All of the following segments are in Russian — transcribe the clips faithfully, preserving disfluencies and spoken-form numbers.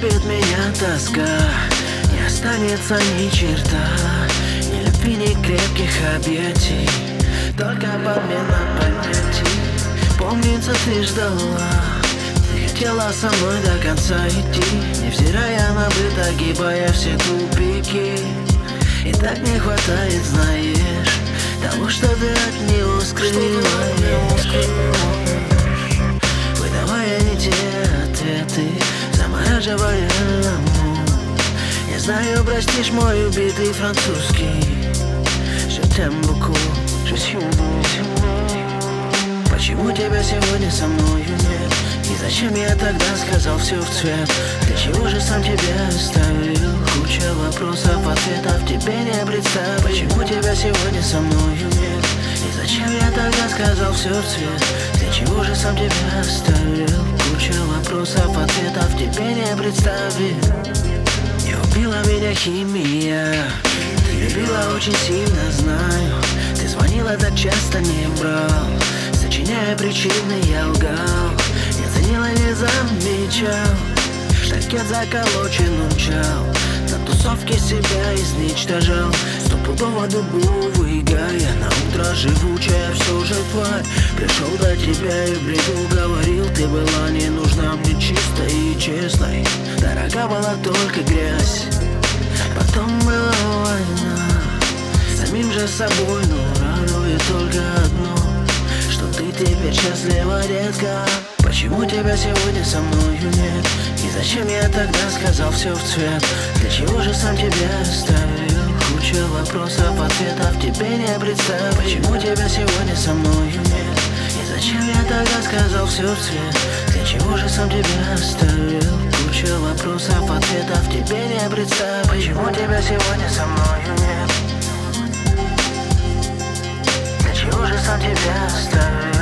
убит меня тоска, не останется ни черта, ни любви, ни крепких объятий, только подмена понятий. Помнится, ты ждала, ты хотела со мной до конца идти, невзирая на быт, огибая все тупики. И так не хватает, знаешь, того, что ты от него скрываешь, выдавая не те ответы, замораживая ему. Я знаю, простишь мой убитый французский. Je t'aime beaucoup, je suis désolé. Почему тебя сегодня со мною нет? И зачем я тогда сказал все в цвет? Для чего же сам тебя оставил? Куча вопросов, ответов тебе не представить. Почему тебя сегодня со мною нет? И зачем я тогда сказал все в цвет? Для чего же сам тебя оставил? Куча вопросов, ответов тебе не представить. Не убила меня химия, ты любила очень сильно, знаю. Ты звонила так часто, не брал, сочиняя причины, я лгал. Не ценила, не замечал, штакет заколочен, умчал. На тусовке себя изничтожал, стопудово дубовый гая. На утро живучая все же тварь. Пришел до тебя и в бреду говорил, ты была не нужна мне чистой и честной. Дорога была только грязь, потом была война. Самим же собой, но радует только одно, что ты теперь счастлива, детка. Почему тебя сегодня со мною нет? И зачем я тогда сказал все в цвет? Для чего же сам тебя оставил? Куча вопросов, ответов тебе не представить. Почему тебя сегодня со мною нет? И зачем я тогда сказал все в цвет? Для чего же сам тебя оставил? Куча вопросов, ответов тебе не представить. Почему тебя сегодня со мною нет? Для чего же сам тебя оставил?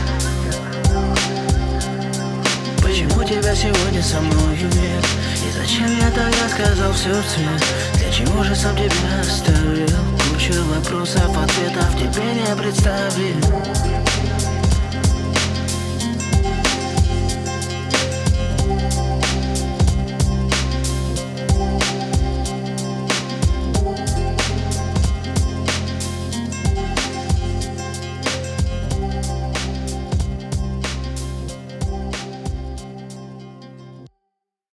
Почему тебя сегодня со мною нет? И зачем я тогда сказал все в цвет? Для чего же сам тебя оставил? Куча вопросов, ответов тебе не представить.